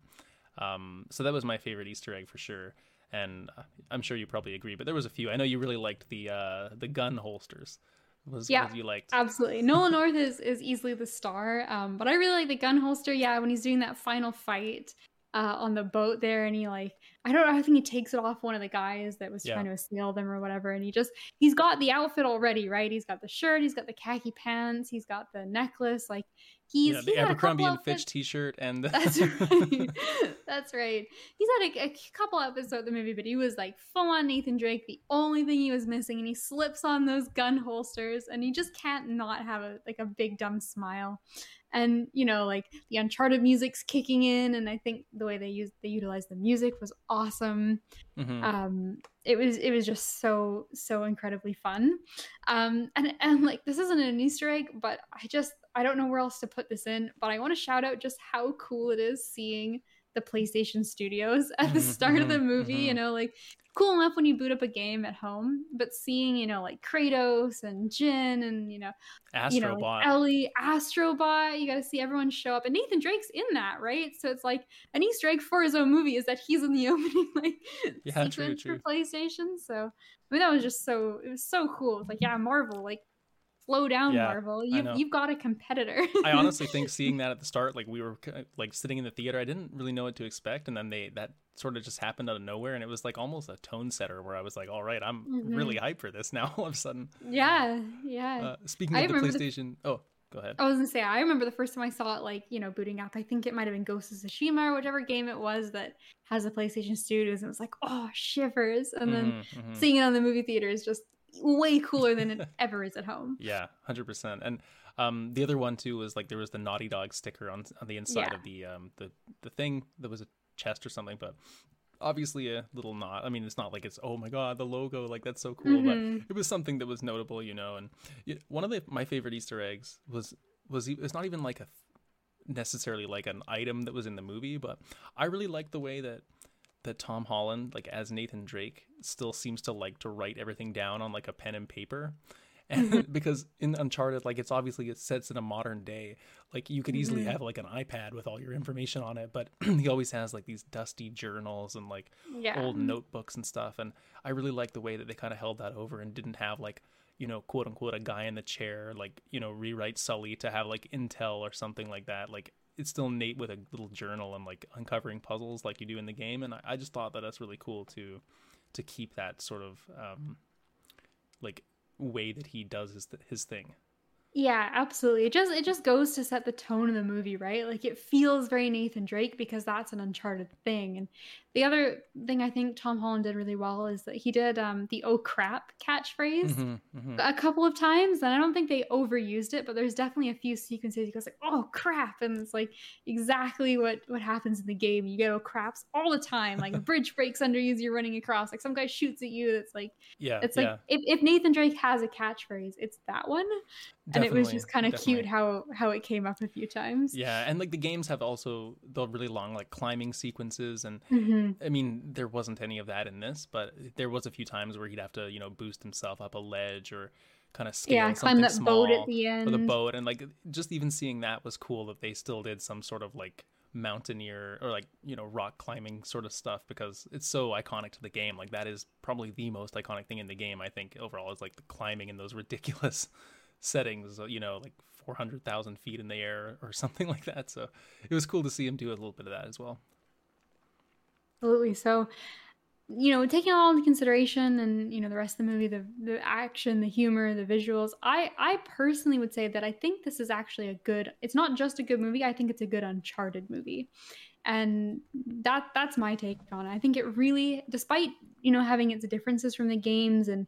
So that was my favorite Easter egg for sure. And I'm sure you probably agree, but there was a few. I know you really liked the gun holsters. What you liked? Absolutely. Nolan North is easily the star. But I really like the gun holster. Yeah, when he's doing that final fight on the boat there, and he like, I think he takes it off one of the guys that was trying to assail them or whatever, and he's got the outfit already, right? He's got the shirt, he's got the khaki pants, he's got the necklace, like he's the Abercrombie and Fitch t-shirt, and that's right. That's right. He's had a couple episodes of the movie, but he was like full on Nathan Drake. The only thing he was missing, and he slips on those gun holsters, and he just can't not have a big dumb smile. And you know, like the Uncharted music's kicking in, and I think the way they utilized the music was awesome. It was just so incredibly fun. And like, this isn't an Easter egg, but I don't know where else to put this in, but I want to shout out just how cool it is seeing the PlayStation Studios at the start of the movie. You know, like cool enough when you boot up a game at home, but seeing, you know, like Kratos and Jin and, you know, Astrobot, like Ellie, Astrobot, you got to see everyone show up, and Nathan Drake's in that, right? So it's like an Easter egg for his own movie is that he's in the opening sequence for PlayStation. So I mean, that was just it was so cool. It's like, yeah, Marvel, like slow down, Yeah, Marvel. I know. You've got a competitor. I honestly think seeing that at the start, like we were like sitting in the theater, I didn't really know what to expect, and then that sort of just happened out of nowhere, and it was like almost a tone setter where I was like, all right, I'm really Hmm. hyped for this now. All of a sudden, Yeah, yeah. speaking I of the remember the PlayStation, oh, go ahead. I was gonna say, I remember the first time I saw it, like, booting up. I think it might have been Ghost of Tsushima or whichever game it was that has the PlayStation Studios, and it was like, oh, shivers. And then seeing it on the movie theater is just way cooler than it ever is at home. Yeah, 100%. And the other one too was like there was the Naughty Dog sticker on the inside Yeah. of the thing that was a chest or something, but obviously a little nod. I mean, it's not like it's oh my god the logo like that's so cool, but Hmm. it was something that was notable, And one of my favorite Easter eggs was it's not even like a necessarily like an item that was in the movie, but I really liked the way that Tom Holland, like as Nathan Drake, still seems to like to write everything down on like a pen and paper. Hmm. And because in Uncharted, like it sets in a modern day. Like you could easily Hmm. have like an iPad with all your information on it, but he always has like these dusty journals and like Yeah. old notebooks and stuff. And I really like the way that they kind of held that over and didn't have like, quote unquote, a guy in the chair, like, rewrite Sully to have like intel or something like that. Like it's still Nate with a little journal and like uncovering puzzles like you do in the game. And I just thought that that's really cool to keep that sort of like way that he does his thing. Yeah, absolutely. It just goes to set the tone of the movie, right? Like it feels very Nathan Drake because that's an Uncharted thing. And the other thing I think Tom Holland did really well is that he did the "oh crap" catchphrase Mm-hmm, mm-hmm. a couple of times, and I don't think they overused it, but there's definitely a few sequences he goes like, "oh crap," and it's like exactly what happens in the game. You get "oh craps" all the time. Like a bridge breaks under you as you're running across. Like some guy shoots at you. Yeah, It's like yeah, if Nathan Drake has a catchphrase, it's that one. And it was definitely, just kind of cute definitely. how it came up a few times. Yeah, and like the games have also the really long like climbing sequences, and Hmm. I mean there wasn't any of that in this, but there was a few times where he'd have to boost himself up a ledge or kind of Yeah, scale climb something that boat at small the with a end. boat, and like just even seeing that was cool that they still did some sort of like mountaineer or like rock climbing sort of stuff because it's so iconic to the game. Like that is probably the most iconic thing in the game, I think, overall, is like the climbing in those ridiculous settings, like 400,000 feet in the air or something like that. So it was cool to see him do a little bit of that as well. Absolutely. So, taking all into consideration and, the rest of the movie, the action, the humor, the visuals, I personally would say that I think this is actually it's not just a good movie, I think it's a good Uncharted movie. And that's my take on it. I think it really, despite, having its differences from the games, and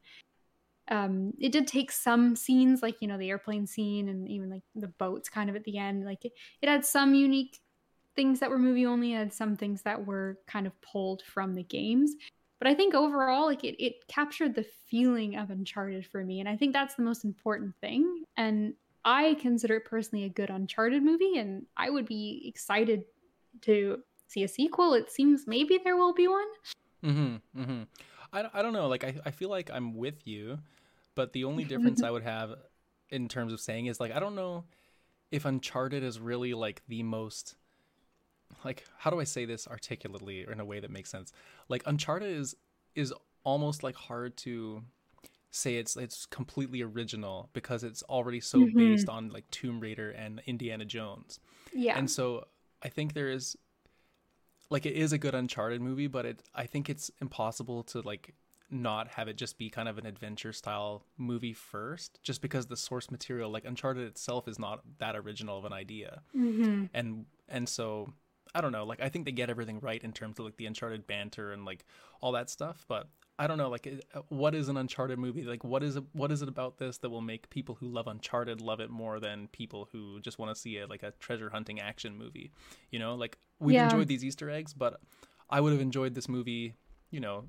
it did take some scenes like the airplane scene and even like the boats kind of at the end, like it had some unique things that were movie only, it had some things that were kind of pulled from the games, but I think overall like it captured the feeling of Uncharted for me, and I think that's the most important thing. And I consider it personally a good Uncharted movie, and I would be excited to see a sequel. It seems maybe there will be one. Mm-hmm, mm-hmm. I don't know, like I feel like I'm with you, but the only difference I would have in terms of saying is like I don't know if Uncharted is really like the most, like, how do I say this articulately or in a way that makes sense? Like Uncharted is almost like hard to say it's completely original because it's already so Hmm. based on like Tomb Raider and Indiana Jones. Yeah. And so I think there is like it is a good Uncharted movie, but I think it's impossible to like not have it just be kind of an adventure style movie first, just because the source material, like Uncharted itself, is not that original of an idea. Hmm. And so I don't know, like I think they get everything right in terms of like the Uncharted banter and like all that stuff, but I don't know, like what is an Uncharted movie? Like what is it about this that will make people who love Uncharted love it more than people who just want to see it like a treasure hunting action movie? Like we've Yeah. enjoyed these Easter eggs, but I would have enjoyed this movie, you know,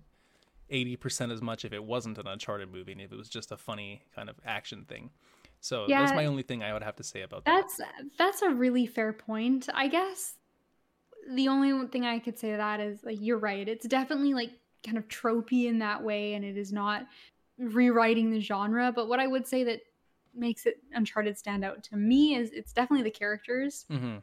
80% as much if it wasn't an Uncharted movie and if it was just a funny kind of action thing. So that's Yeah, my only thing I would have to say about that. that's a really fair point. I guess the only thing I could say to that is like you're right. It's definitely like kind of tropey in that way, and it is not rewriting the genre. But what I would say that makes it Uncharted stand out to me is it's definitely the characters. Mm-hmm.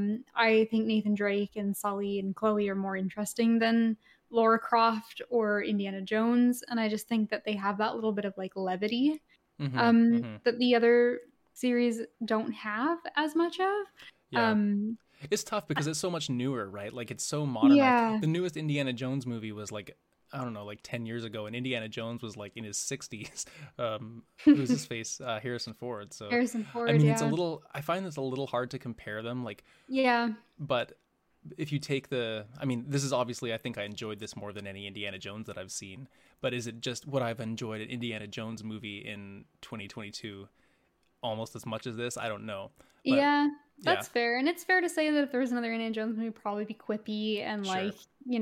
I think Nathan Drake and Sully and Chloe are more interesting than Laura Croft or Indiana Jones, and I just think that they have that little bit of like levity Mm-hmm, mm-hmm. that the other series don't have as much of. Yeah. It's tough because it's so much newer, right? Like it's so modernized. Yeah. The newest Indiana Jones movie was like, I don't know, like 10 years ago, and Indiana Jones was like in his 60s. Who's his face? Harrison Ford. So, Harrison I Ford, mean, yeah. I find it's a little hard to compare them. Like, Yeah. but if you take I mean, this is obviously, I think I enjoyed this more than any Indiana Jones that I've seen, but is it just what I've enjoyed an Indiana Jones movie in 2022 almost as much as this? I don't know. But Yeah, yeah, that's fair. And it's fair to say that if there was another Indiana Jones movie, it'd probably be quippy and sure. like,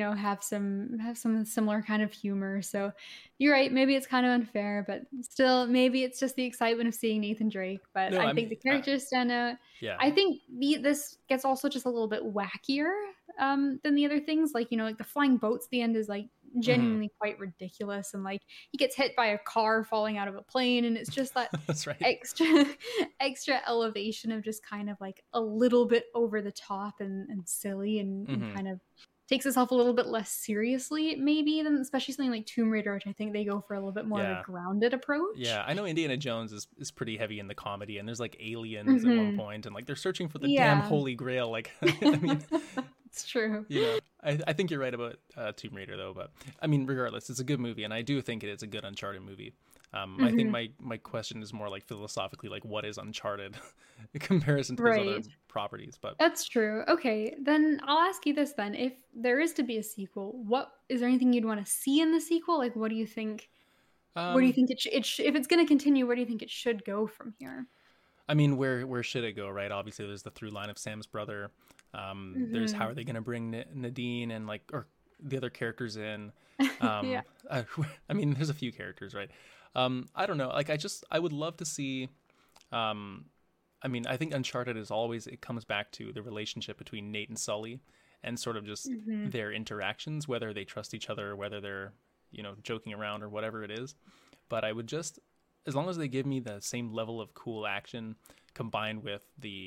have some similar kind of humor. So you're right, maybe it's kind of unfair, but still maybe it's just the excitement of seeing Nathan Drake. But No, I I think mean, the characters stand out. yeah. I think this gets also just a little bit wackier than the other things. Like, like the flying boats at the end is like Hmm. genuinely quite ridiculous, and like he gets hit by a car falling out of a plane, and it's just that That's right. extra extra elevation of just kind of like a little bit over the top and silly, and Hmm. kind of takes itself a little bit less seriously maybe than especially something like Tomb Raider, which I think they go for a little bit more of a Yeah. grounded approach. Yeah, I know Indiana Jones is pretty heavy in the comedy, and there's like aliens at one Hmm. point, and like they're searching for the damn Yeah. Holy Grail. Like, I mean, It's true. I think you're right about Tomb Raider though, but I mean, regardless, it's a good movie, and I do think it is a good Uncharted movie. I think Hmm. my question is more like philosophically, like what is Uncharted in comparison to those other Right. properties? But That's true. Okay, then I'll ask you this then. If there is to be a sequel, what is there anything you'd want to see in the sequel? Like, what do you think? Where do you um, think if it's going to continue, where do you think it should go from here? I mean, where should it go, right? Obviously, there's the through line of Sam's brother. There's how Hmm. are they going to bring Nadine and like or the other characters in? Yeah. Um, uh, I mean, there's a few characters, right? I don't know. Like, I would love to see. Um, I mean, I think Uncharted is always it comes back to the relationship between Nate and Sully, and sort of just Hmm. their interactions, whether they trust each other, whether they're joking around or whatever it is. But I would just, as long as they give me the same level of cool action combined with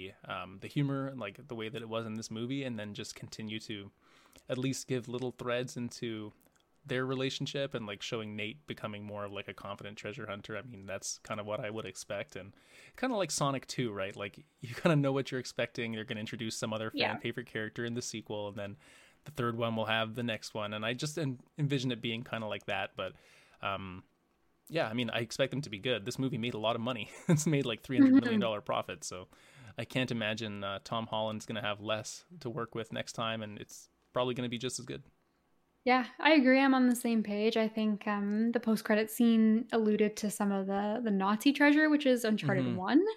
the humor and like the way that it was in this movie, and then just continue to at least give little threads into their relationship and like showing Nate becoming more of like a confident treasure hunter. I mean, that's kind of what I would expect, and kind of like Sonic 2, right? Like you kind of know what you're expecting. They're going to introduce some other Yeah. fan favorite character in the sequel, and then the third one will have the next one, and I just envision it being kind of like that. But um, yeah, I mean, I expect them to be good. This movie made a lot of money. It's made like $300 million Hmm. profit, so I can't imagine Tom Holland's going to have less to work with next time, and it's probably going to be just as good. Yeah, I agree. I'm on the same page. I think the post-credit scene alluded to some of the Nazi treasure, which is Uncharted Mm-hmm. 1.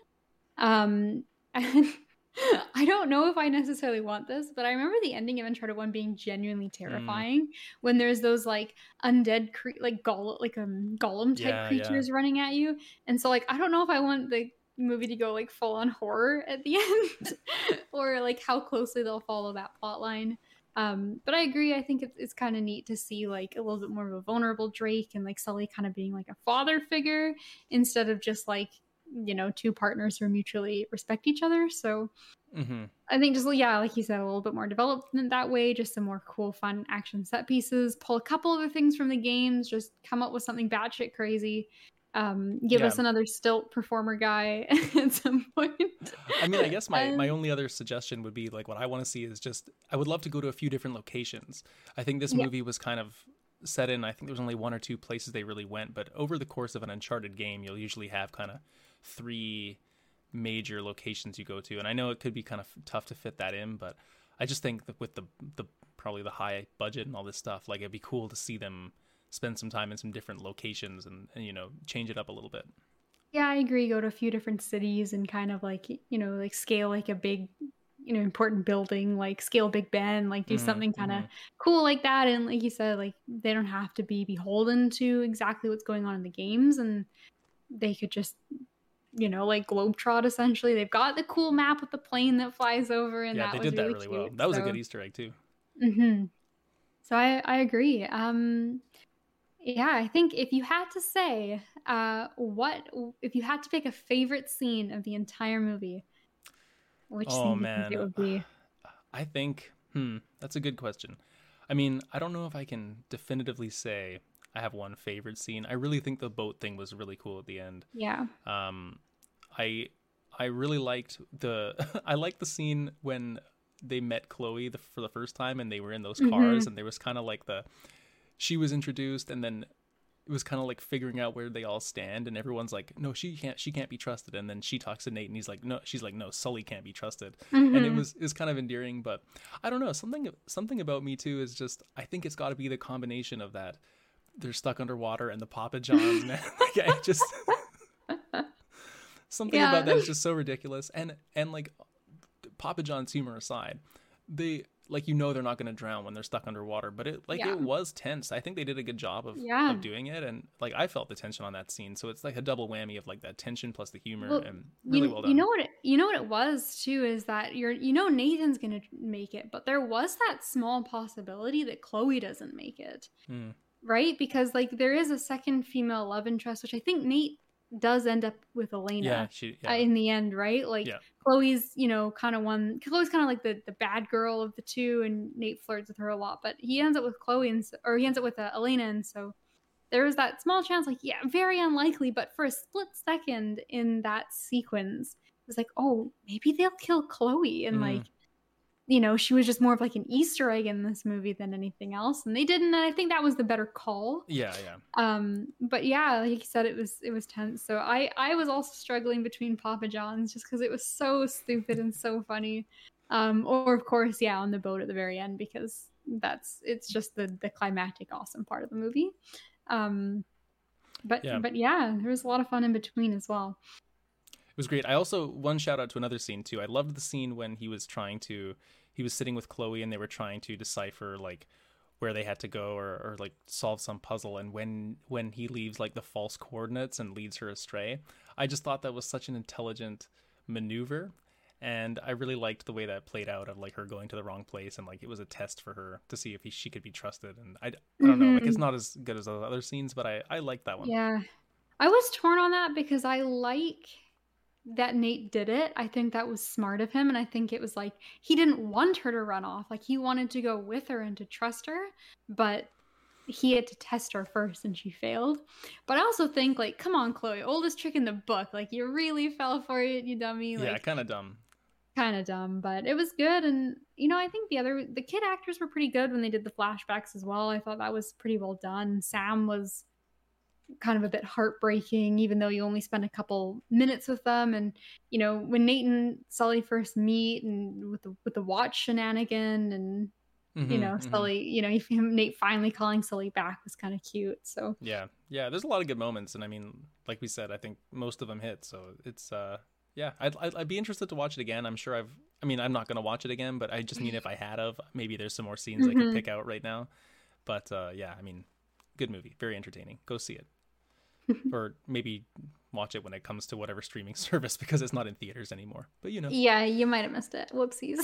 And I don't know if I necessarily want this, but I remember the ending of Uncharted 1 being genuinely Mm, terrifying when there's those like undead like golem type yeah, yeah. creatures running at you. And so like I don't know if I want the movie to go like full on horror at the end or like how closely they'll follow that plot line. But I agree. I think it's kind of neat to see like a little bit more of a vulnerable Drake and like Sully kind of being like a father figure instead of just like two partners who mutually respect each other. So Mm-hmm. I think just yeah, like you said, a little bit more development that way, just some more cool, fun action set pieces. Pull a couple other things from the games, just come up with something batshit crazy. Give Yeah. us another stilt performer guy at some point. I mean, I guess my And only other suggestion would be like what I want to see is just I would love to go to a few different locations. I think this yeah, movie was kind of set in. I think there was only one or two places they really went, but over the course of an Uncharted game, you'll usually have kind of three major locations you go to, and I know it could be kind of tough to fit that in, but I just think that with the probably the high budget and all this stuff, like it'd be cool to see them spend some time in some different locations and change it up a little bit. yeah, I agree. Go to a few different cities and kind of like, like scale like a big, important building, like scale Big Ben, like do Mm-hmm, something kind of mm-hmm. cool like that. And like you said, like they don't have to be beholden to exactly what's going on in the games, and they could just, like globetrot essentially. They've got the cool map with the plane that flies over, and Yeah, that they was did that really really well. cute. That was a good So, Easter egg too. hmm so I agree. Yeah, I think if you had to say, what if you had to pick a favorite scene of the entire movie, which Oh scene do you think it man, would be? I think that's a good question. I mean, I don't know if I can definitively say. I have one favorite scene. I really think the boat thing was really cool at the end. Yeah. Um, I I really liked the I liked the scene when they met Chloe for the first time and they were in those cars, Hmm. and there was kind of like she was introduced, and then it was kind of like figuring out where they all stand, and everyone's like, no, she can't be trusted, and then she talks to Nate and he's like, no, she's like, no, Sully can't be trusted. And Hmm. it was kind of endearing. But I don't know, something about Me Too is just, I think it's got to be the combination of that they're stuck underwater and the Papa Johns, man. Like, I just something about Yeah. that is just so ridiculous. And like, Papa John's humor aside, they, like, they're not going to drown when they're stuck underwater, but Yeah. it was tense. I think they did a good job Yeah. of doing it, and like I felt the tension on that scene. So it's like a double whammy of like that tension plus the humor, Well, and really well you done. know what it was too is that Nathan's gonna make it, but there was that small possibility that Chloe doesn't make it, Mm. right? Because like there is a second female love interest, which I think Nate does end up with Yeah, Elena yeah, in the end, right? Like yeah. Chloe's, kind of Chloe's kind of like the bad girl of the two, and Nate flirts with her a lot, but he ends up with Chloe, or he ends up with Elena, and so there was that small chance, like, yeah, very unlikely, but for a split second in that sequence, it was like, oh, maybe they'll kill Chloe. And Mm. like, she was just more of like an Easter egg in this movie than anything else. And they didn't, and I think that was the better call. Yeah, yeah. But yeah, like you said, it was tense. So I was also struggling between Papa John's just because it was so stupid and so funny. Or of course, yeah, on the boat at the very end, because it's just the climactic awesome part of the movie. But Yeah. but yeah, there was a lot of fun in between as well. It was great. I also, one shout out to another scene too. I loved the scene when he was sitting with Chloe and they were trying to decipher like where they had to go, or like solve some puzzle, and when he leaves like the false coordinates and leads her astray. I just thought that was such an intelligent maneuver, and I really liked the way that played out, of like her going to the wrong place, and like it was a test for her to see if she could be trusted. And I don't know, like it's Hmm. not as good as the other scenes, but I liked that one. Yeah, I was torn on that because I like that Nate did it. I think that was smart of him, and I think it was like he didn't want her to run off. Like he wanted to go with her and to trust her, but he had to test her first and she failed. But I also think, like, come on, Chloe, oldest trick in the book. Like, you really fell for it, you dummy. Yeah, Like, kind of dumb. kind of dumb, but it was good. And I think the kid actors were pretty good when they did the flashbacks as well. I thought that was pretty well done. Sam was kind of a bit heartbreaking, even though you only spend a couple minutes with them. And when Nate and Sully first meet, and with the watch shenanigan, and Mm-hmm. Sully, Nate finally calling Sully back was kind of cute. So Yeah, yeah. There's a lot of good moments, and I mean, like we said, I think most of them hit. So it's yeah. I'd be interested to watch it again. I'm sure I mean, I'm not gonna watch it again, but I just mean if I had of, maybe there's some more scenes I could Mhm. pick out right now. But yeah, I mean, good movie, very entertaining. Go see it, or maybe watch it when it comes to whatever streaming service, because it's not in theaters anymore. But Yeah, you might have missed it. Whoopsies.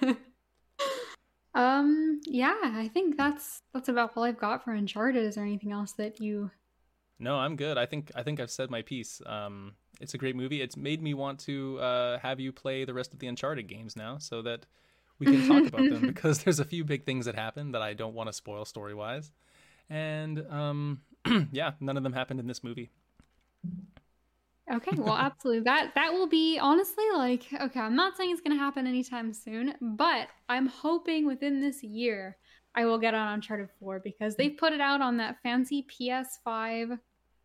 Yeah, I think that's about all I've got for Uncharted. Is there anything else that you? no, I'm good. I think I've said my piece. It's a great movie. It's made me want to have you play the rest of the Uncharted games now, so that we can talk about them, because there's a few big things that happen that I don't want to spoil story wise, and yeah, none of them happened in this movie. Okay, well, absolutely. That will be, honestly, like, okay, I'm not saying it's gonna happen anytime soon, but I'm hoping within this year I will get on Uncharted 4, because they've put it out on that fancy PS5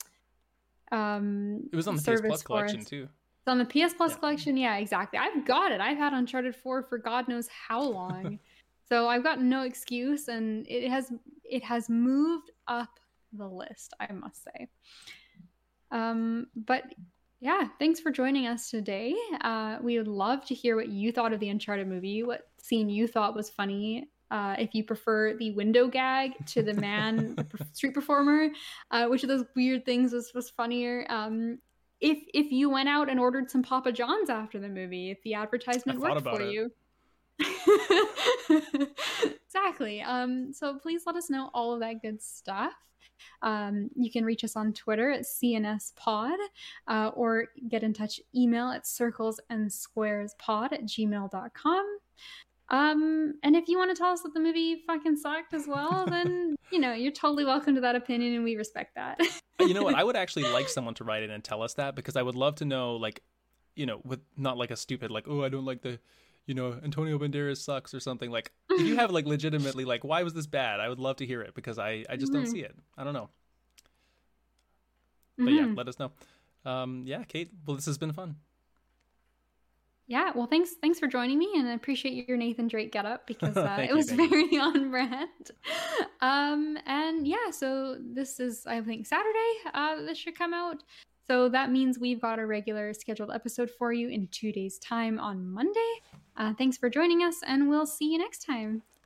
It was on the PS service Plus for collection us. too. It's on the PS Plus Yeah. collection. Yeah, exactly. I've got it. I've had Uncharted 4 for God knows how long. So I've got no excuse, and it has moved up the list, I must say. But yeah, thanks for joining us today. We would love to hear what you thought of the Uncharted movie, what scene you thought was funny. If you prefer the window gag to the street performer, which of those weird things was funnier. If you went out and ordered some Papa John's after the movie, if the I advertisement thought worked about for it. you. Exactly. So please let us know all of that good stuff. You can reach us on Twitter at CNSPod, or get in touch email at circlesandsquarespod@gmail.com. And if you want to tell us that the movie fucking sucked as well, then, you know, you're totally welcome to that opinion and we respect that. You know what? I would actually like someone to write in and tell us that, because I would love to know, like, you know, with not like a stupid, like, oh, I don't like the, you know, Antonio Banderas sucks or something. Like, if you have like legitimately, like, why was this bad? I would love to hear it, because I just don't see it. I don't know. But yeah, let us know. Yeah, Kate, well, this has been fun. Yeah, well, thanks for joining me, and I appreciate your Nathan Drake getup, because it was very on brand. And yeah, so this is, I think, Saturday. This should come out. So that means we've got a regular scheduled episode for you in 2 days' time on Monday. Thanks for joining us, and we'll see you next time.